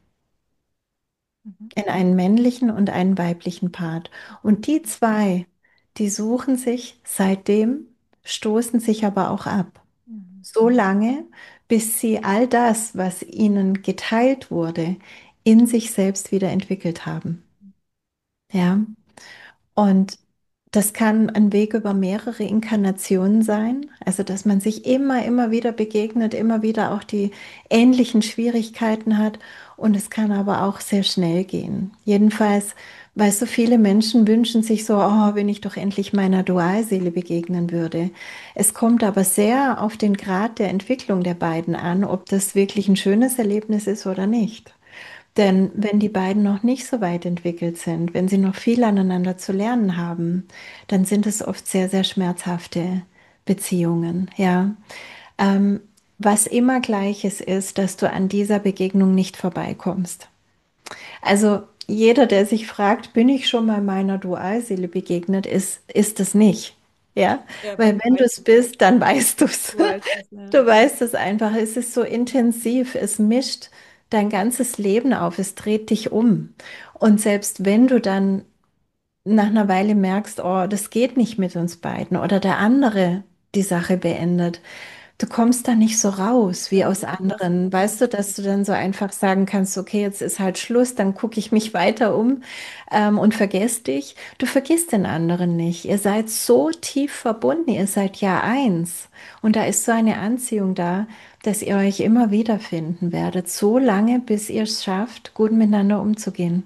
Mhm. in einen männlichen und einen weiblichen Part. Und die zwei, die suchen sich seitdem, stoßen sich aber auch ab. Mhm. So lange, bis sie all das, was ihnen geteilt wurde, in sich selbst wieder entwickelt haben. Ja, und das kann ein Weg über mehrere Inkarnationen sein, also dass man sich immer, immer wieder begegnet, immer wieder auch die ähnlichen Schwierigkeiten hat und es kann aber auch sehr schnell gehen. Jedenfalls, weil so viele Menschen wünschen sich so, oh, wenn ich doch endlich meiner Dualseele begegnen würde. Es kommt aber sehr auf den Grad der Entwicklung der beiden an, ob das wirklich ein schönes Erlebnis ist oder nicht. Denn wenn die beiden noch nicht so weit entwickelt sind, wenn sie noch viel aneinander zu lernen haben, dann sind es oft sehr, sehr schmerzhafte Beziehungen. Ja, ähm, was immer Gleiches ist, dass du an dieser Begegnung nicht vorbeikommst. Also jeder, der sich fragt, bin ich schon mal meiner Dualseele begegnet, ist, ist es nicht. Ja, Ja, aber weil du wenn du weißt es es. bist, dann weißt du es. Du weißt es, ja. Du weißt es einfach, es ist so intensiv, es mischt dein ganzes Leben auf, es dreht dich um. Und selbst wenn du dann nach einer Weile merkst, oh, das geht nicht mit uns beiden oder der andere die Sache beendet, du kommst da nicht so raus wie Ja, aus du lässt anderen. es, ja. Weißt du, dass du dann so einfach sagen kannst, okay, jetzt ist halt Schluss, dann gucke ich mich weiter um ähm, und vergess dich. Du vergisst den anderen nicht. Ihr seid so tief verbunden, ihr seid ja eins. Und da ist so eine Anziehung da, dass ihr euch immer wiederfinden werdet, so lange, bis ihr es schafft, gut miteinander umzugehen.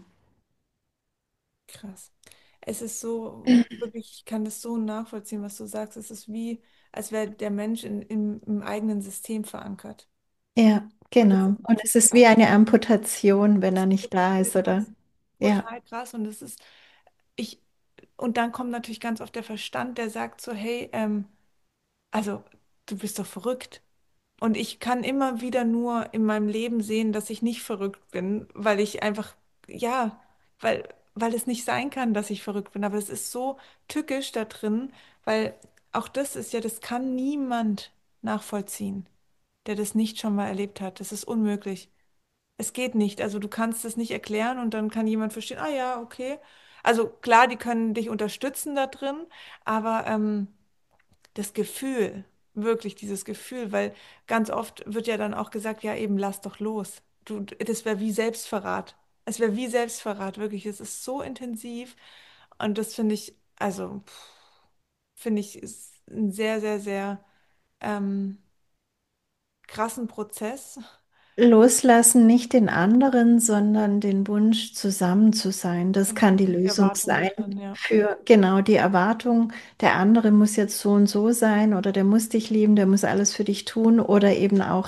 Krass. Es ist so, wirklich, ich kann das so nachvollziehen, was du sagst. Es ist wie, als wäre der Mensch in, im, im eigenen System verankert. Ja, Und das genau. ist Und es natürlich ist wie krass. eine Amputation, wenn Das er ist nicht da total ist, oder? krass. Ja. Total krass. Und das ist, ich, und dann kommt natürlich ganz oft der Verstand, der sagt so, hey, ähm, also du bist doch verrückt. Und ich kann immer wieder nur in meinem Leben sehen, dass ich nicht verrückt bin, weil ich einfach, ja, weil, weil es nicht sein kann, dass ich verrückt bin. Aber es ist so tückisch da drin, weil auch das ist ja, das kann niemand nachvollziehen, der das nicht schon mal erlebt hat. Das ist unmöglich. Es geht nicht. Also du kannst es nicht erklären und dann kann jemand verstehen, ah ja, okay. Also klar, die können dich unterstützen da drin, aber ähm, das Gefühl, wirklich dieses Gefühl, weil ganz oft wird ja dann auch gesagt, ja eben lass doch los. Du, das wäre wie Selbstverrat. Es wäre wie Selbstverrat, wirklich. Es ist so intensiv und das finde ich, also pff, finde ich, ist ein sehr, sehr, sehr ähm, krassen Prozess. Loslassen nicht den anderen, sondern den Wunsch, zusammen zu sein. Das kann die Mhm. Die Lösung Erwartung da sein drin, ja. für genau die Erwartung, der andere muss jetzt so und so sein oder der muss dich lieben, der muss alles für dich tun oder eben auch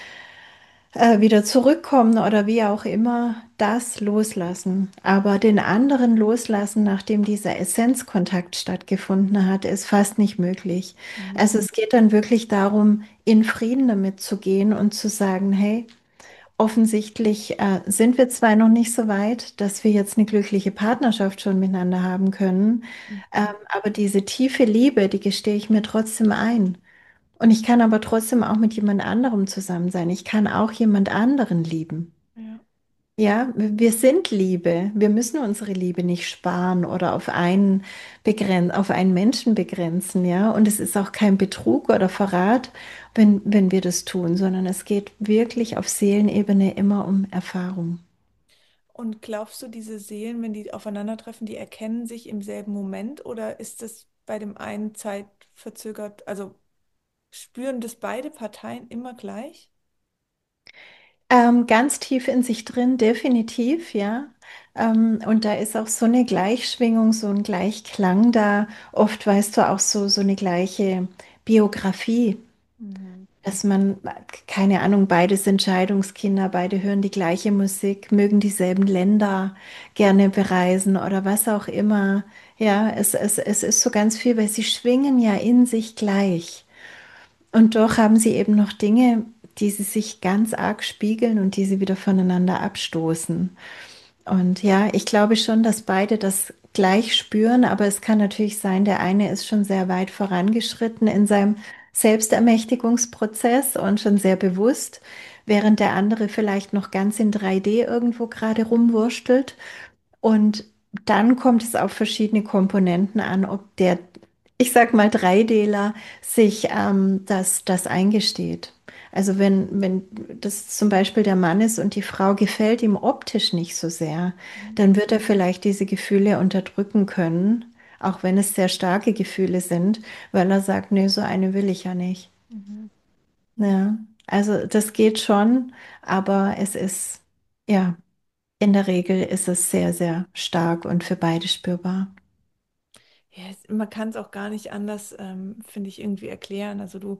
äh, wieder zurückkommen oder wie auch immer, das loslassen. Aber den anderen loslassen, nachdem dieser Essenzkontakt stattgefunden hat, ist fast nicht möglich. Mhm. Also es geht dann wirklich darum, in Frieden damit zu gehen und zu sagen, hey, offensichtlich äh, sind wir zwar noch nicht so weit, dass wir jetzt eine glückliche Partnerschaft schon miteinander haben können, ähm, Mhm. aber diese tiefe Liebe, die gestehe ich mir trotzdem ein. Und ich kann aber trotzdem auch mit jemand anderem zusammen sein. Ich kann auch jemand anderen lieben. Ja. Ja, wir sind Liebe. Wir müssen unsere Liebe nicht sparen oder auf einen begren auf einen Menschen begrenzen, ja. Und es ist auch kein Betrug oder Verrat, wenn, wenn wir das tun, sondern es geht wirklich auf Seelenebene immer um Erfahrung. Und glaubst du, diese Seelen, wenn die aufeinandertreffen, die erkennen sich im selben Moment oder ist es bei dem einen Zeit verzögert? Also spüren das beide Parteien immer gleich? Ähm, ganz tief in sich drin, definitiv, ja. Ähm, und da ist auch so eine Gleichschwingung, so ein Gleichklang da. Oft weißt du auch so, so eine gleiche Biografie, Mhm. dass man, keine Ahnung, beide sind Scheidungskinder, beide hören die gleiche Musik, mögen dieselben Länder gerne bereisen oder was auch immer. Ja, es, es, es ist so ganz viel, weil sie schwingen ja in sich gleich. Und doch haben sie eben noch Dinge, die sie sich ganz arg spiegeln und die sie wieder voneinander abstoßen. Und ja, ich glaube schon, dass beide das gleich spüren, aber es kann natürlich sein, der eine ist schon sehr weit vorangeschritten in seinem Selbstermächtigungsprozess und schon sehr bewusst, während der andere vielleicht noch ganz in drei D irgendwo gerade rumwurschtelt. Und dann kommt es auf verschiedene Komponenten an, ob der, ich sag mal, Dreideler sich ähm, das, das eingesteht. Also wenn, wenn das zum Beispiel der Mann ist und die Frau gefällt ihm optisch nicht so sehr, Mhm. dann wird er vielleicht diese Gefühle unterdrücken können, auch wenn es sehr starke Gefühle sind, weil er sagt, nee, so eine will ich ja nicht. Mhm. Ja, also das geht schon, aber es ist, ja. In der Regel ist es sehr, sehr stark und für beide spürbar. Ja, es, man kann es auch gar nicht anders, ähm, finde ich, irgendwie erklären. Also du,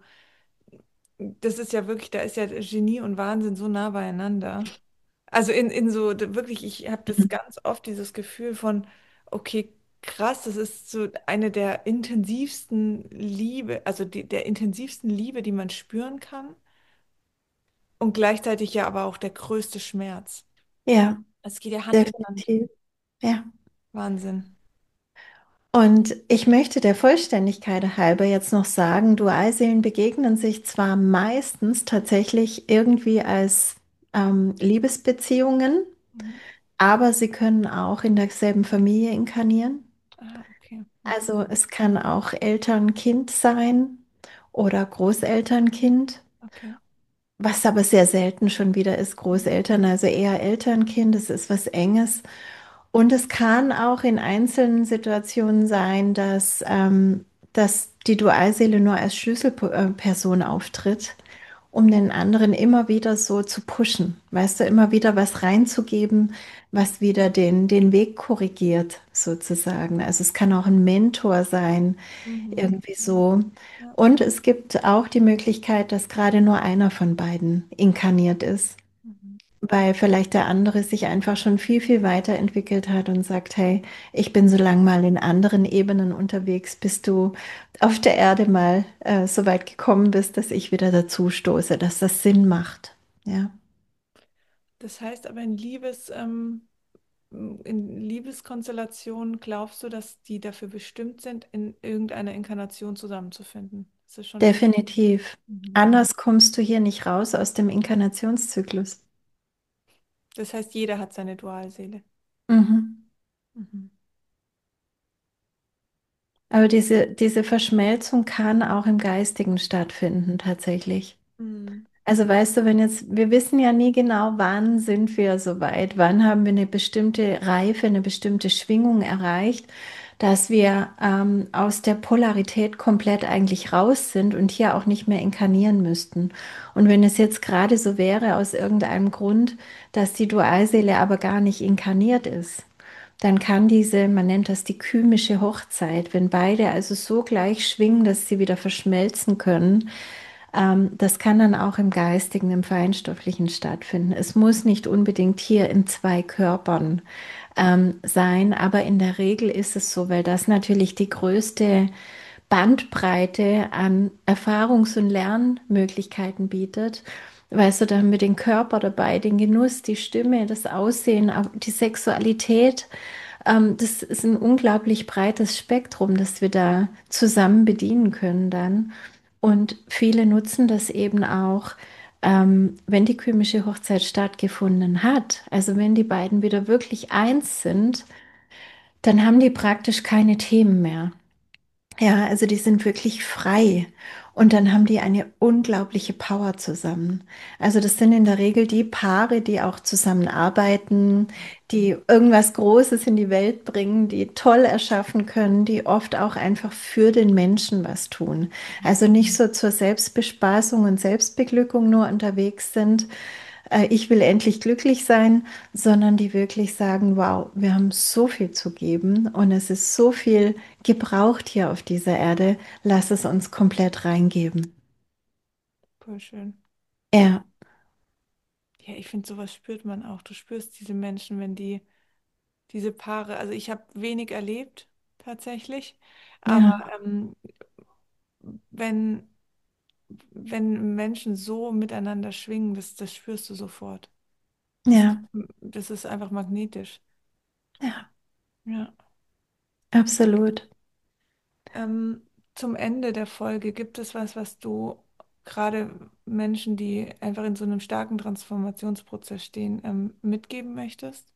das ist ja wirklich, da ist ja Genie und Wahnsinn so nah beieinander. Also in, in so, da wirklich, ich habe das ganz oft, dieses Gefühl von, okay, krass, das ist so eine der intensivsten Liebe, also die, der intensivsten Liebe, die man spüren kann und gleichzeitig ja aber auch der größte Schmerz. Ja, Es geht ja Hand in Hand. definitiv. Ja. Wahnsinn. Und ich möchte der Vollständigkeit halber jetzt noch sagen, Dualseelen begegnen sich zwar meistens tatsächlich irgendwie als ähm, Liebesbeziehungen, Mhm. aber sie können auch in derselben Familie inkarnieren. Ah, okay. Mhm. Also es kann auch Eltern-Kind sein oder Großeltern-Kind. Okay. Was aber sehr selten schon wieder ist, Großeltern, also eher Elternkind, es ist was Enges. Und es kann auch in einzelnen Situationen sein, dass, ähm, dass die Dualseele nur als Schlüsselperson auftritt, um den anderen immer wieder so zu pushen, weißt du, immer wieder was reinzugeben, was wieder den, den Weg korrigiert, sozusagen. Also es kann auch ein Mentor sein, Mhm. irgendwie so. Ja. Und es gibt auch die Möglichkeit, dass gerade nur einer von beiden inkarniert ist, Mhm. weil vielleicht der andere sich einfach schon viel, viel weiterentwickelt hat und sagt, hey, ich bin so lang mal in anderen Ebenen unterwegs, bis du auf der Erde mal äh, so weit gekommen bist, dass ich wieder dazu stoße, dass das Sinn macht. Ja, Das heißt aber in Liebes, ähm, in Liebeskonstellationen glaubst du, dass die dafür bestimmt sind, in irgendeiner Inkarnation zusammenzufinden? Das ist schon fest. definitiv. Mhm. Anders kommst du hier nicht raus aus dem Inkarnationszyklus. Das heißt, jeder hat seine Dualseele. Mhm. Mhm. Aber diese, diese Verschmelzung kann auch im Geistigen stattfinden, tatsächlich. Mhm. Also weißt du, wenn jetzt, wir wissen ja nie genau, wann sind wir soweit, wann haben wir eine bestimmte Reife, eine bestimmte Schwingung erreicht, dass wir ähm, aus der Polarität komplett eigentlich raus sind und hier auch nicht mehr inkarnieren müssten. Und wenn es jetzt gerade so wäre, aus irgendeinem Grund, dass die Dualseele aber gar nicht inkarniert ist, dann kann diese, man nennt das die kymische Hochzeit, wenn beide also so gleich schwingen, dass sie wieder verschmelzen können, ähm, das kann dann auch im Geistigen, im Feinstofflichen stattfinden. Es muss nicht unbedingt hier in zwei Körpern ähm, sein, aber in der Regel ist es so, weil das natürlich die größte Bandbreite an Erfahrungs- und Lernmöglichkeiten bietet. Weißt du, da haben wir den Körper dabei, den Genuss, die Stimme, das Aussehen, auch die Sexualität. Ähm, das ist ein unglaublich breites Spektrum, das wir da zusammen bedienen können dann. Und viele nutzen das eben auch, ähm, wenn die kymische Hochzeit stattgefunden hat. Also wenn die beiden wieder wirklich eins sind, dann haben die praktisch keine Themen mehr. Ja, also die sind wirklich frei. Und dann haben die eine unglaubliche Power zusammen. Also das sind in der Regel die Paare, die auch zusammenarbeiten, die irgendwas Großes in die Welt bringen, die toll erschaffen können, die oft auch einfach für den Menschen was tun. Also nicht so zur Selbstbespaßung und Selbstbeglückung nur unterwegs sind, äh, ich will endlich glücklich sein, sondern die wirklich sagen, wow, wir haben so viel zu geben und es ist so viel gebraucht hier auf dieser Erde, lass es uns komplett reingeben. Voll schön. Ja, Ja, ich finde, sowas spürt man auch. Du spürst diese Menschen, wenn die, diese Paare, also ich habe wenig erlebt, tatsächlich, aber ja, ähm, wenn, wenn Menschen so miteinander schwingen, das, das spürst du sofort. Das ist, ja, das ist einfach magnetisch. ja, Ja. absolut. Ähm, zum Ende der Folge, gibt es was, was du gerade Menschen, die einfach in so einem starken Transformationsprozess stehen, ähm, mitgeben möchtest?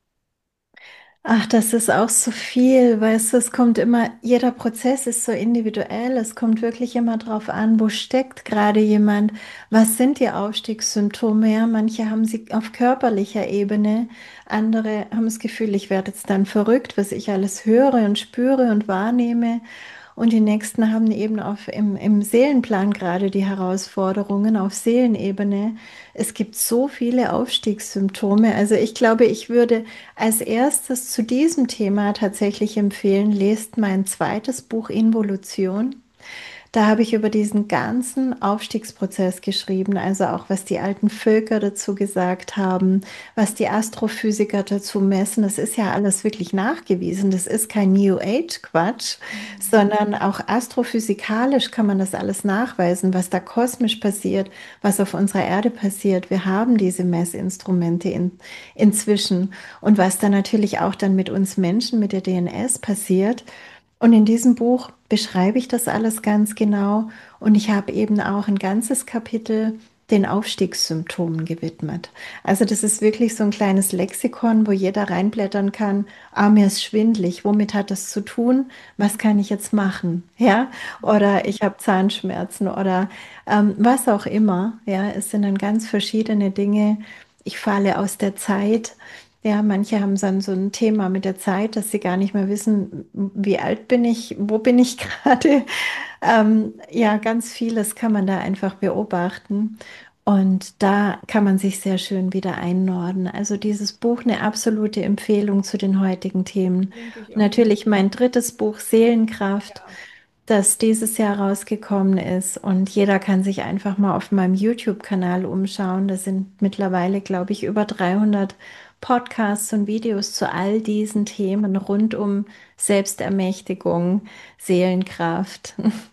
Ach, das ist auch so viel, weißt du, es kommt immer, jeder Prozess ist so individuell, es kommt wirklich immer drauf an, wo steckt gerade jemand, was sind die Aufstiegssymptome, ja, manche haben sie auf körperlicher Ebene, andere haben das Gefühl, ich werde jetzt dann verrückt, was ich alles höre und spüre und wahrnehme. Und die nächsten haben eben auf, im, im Seelenplan gerade die Herausforderungen auf Seelenebene. Es gibt so viele Aufstiegssymptome. Also ich glaube, ich würde als erstes zu diesem Thema tatsächlich empfehlen, lest mein zweites Buch Involution. Da habe ich über diesen ganzen Aufstiegsprozess geschrieben, also auch was die alten Völker dazu gesagt haben, was die Astrophysiker dazu messen. Das ist ja alles wirklich nachgewiesen. Das ist kein New Age Quatsch, Mhm. sondern auch astrophysikalisch kann man das alles nachweisen, was da kosmisch passiert, was auf unserer Erde passiert. Wir haben diese Messinstrumente in, inzwischen und was da natürlich auch dann mit uns Menschen, mit der D N S passiert. Und in diesem Buch beschreibe ich das alles ganz genau und ich habe eben auch ein ganzes Kapitel den Aufstiegssymptomen gewidmet. Also das ist wirklich so ein kleines Lexikon, wo jeder reinblättern kann, ah, mir ist schwindelig, womit hat das zu tun? Was kann ich jetzt machen? Ja, oder ich habe Zahnschmerzen oder ähm, was auch immer. Ja, es sind dann ganz verschiedene Dinge. Ich falle aus der Zeit. Ja, manche haben dann so ein Thema mit der Zeit, dass sie gar nicht mehr wissen, wie alt bin ich, wo bin ich gerade. Ähm, ja, ganz vieles kann man da einfach beobachten. Und da kann man sich sehr schön wieder einnorden. Also dieses Buch eine absolute Empfehlung zu den heutigen Themen. Denke ich auf jeden Natürlich mein drittes Buch Seelenkraft, Fall. das dieses Jahr rausgekommen ist. Und jeder kann sich einfach mal auf meinem YouTube-Kanal umschauen. Da sind mittlerweile, glaube ich, über dreihundert Podcasts und Videos zu all diesen Themen rund um Selbstermächtigung, Seelenkraft,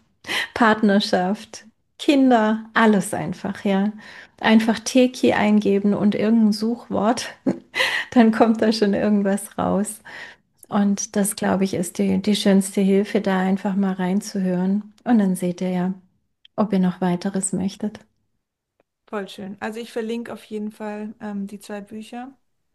Partnerschaft, Kinder, alles einfach, ja. Einfach Teki eingeben und irgendein Suchwort, dann kommt da schon irgendwas raus. Und das, glaube ich, ist die, die schönste Hilfe, da einfach mal reinzuhören. Und dann seht ihr ja, ob ihr noch weiteres möchtet. Voll schön. Also ich verlinke auf jeden Fall ähm, die zwei Bücher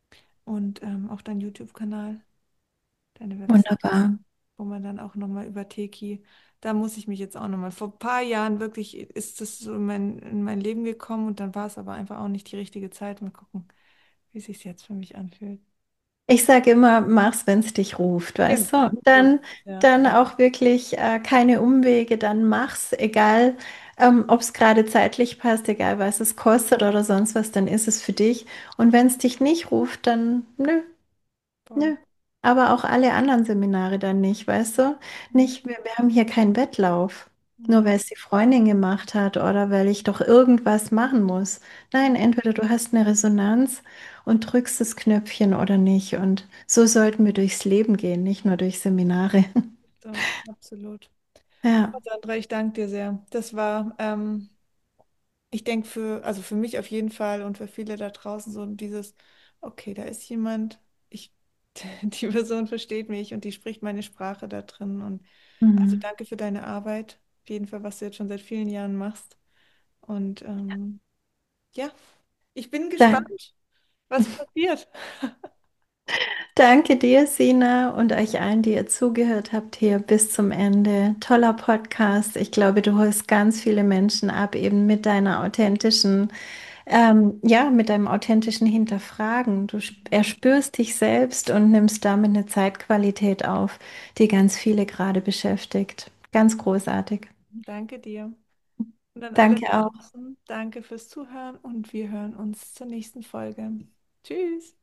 und ähm, auch deinen YouTube-Kanal, deine Website, Wunderbar. wo man dann auch nochmal über Teki, da muss ich mich jetzt auch nochmal, vor ein paar Jahren wirklich ist das so in mein, in mein Leben gekommen und dann war es aber einfach auch nicht die richtige Zeit. Mal gucken, wie es sich jetzt für mich anfühlt. Ich sage immer, mach's, wenn es dich ruft, weißt du? Genau. Und So ist dann, es, ja. dann auch wirklich äh, keine Umwege, dann mach's, egal ähm, ob es gerade zeitlich passt, egal was es kostet oder sonst was, dann ist es für dich. Und wenn es dich nicht ruft, dann nö, Voll. nö. Aber auch alle anderen Seminare dann nicht, weißt du? Mhm. Nicht, wir, wir haben hier keinen Wettlauf, nur Mhm. weil es die Freundin gemacht hat oder weil ich doch irgendwas machen muss. Nein, entweder du hast eine Resonanz und drückst das Knöpfchen oder nicht. Und so sollten wir durchs Leben gehen, nicht nur durch Seminare. So, absolut. Ja. Oh, Sandra, ich danke dir sehr. Das war, ähm, ich denke für, also für mich auf jeden Fall und für viele da draußen so dieses, okay, da ist jemand, ich, die Person versteht mich und die spricht meine Sprache da drin. Und also Mhm. danke für deine Arbeit, auf jeden Fall, was du jetzt schon seit vielen Jahren machst. Und ähm, ja, ich bin Danke. gespannt, was passiert. Danke dir, Sina, und euch allen, die ihr zugehört habt hier bis zum Ende. Toller Podcast. Ich glaube, du holst ganz viele Menschen ab, eben mit deiner authentischen, ähm, ja, mit deinem authentischen Hinterfragen. Du sp- erspürst dich selbst und nimmst damit eine Zeitqualität auf, die ganz viele gerade beschäftigt. Ganz großartig. Danke dir. Und an alle Danke da auch. draußen, danke fürs Zuhören und wir hören uns zur nächsten Folge. Tschüss.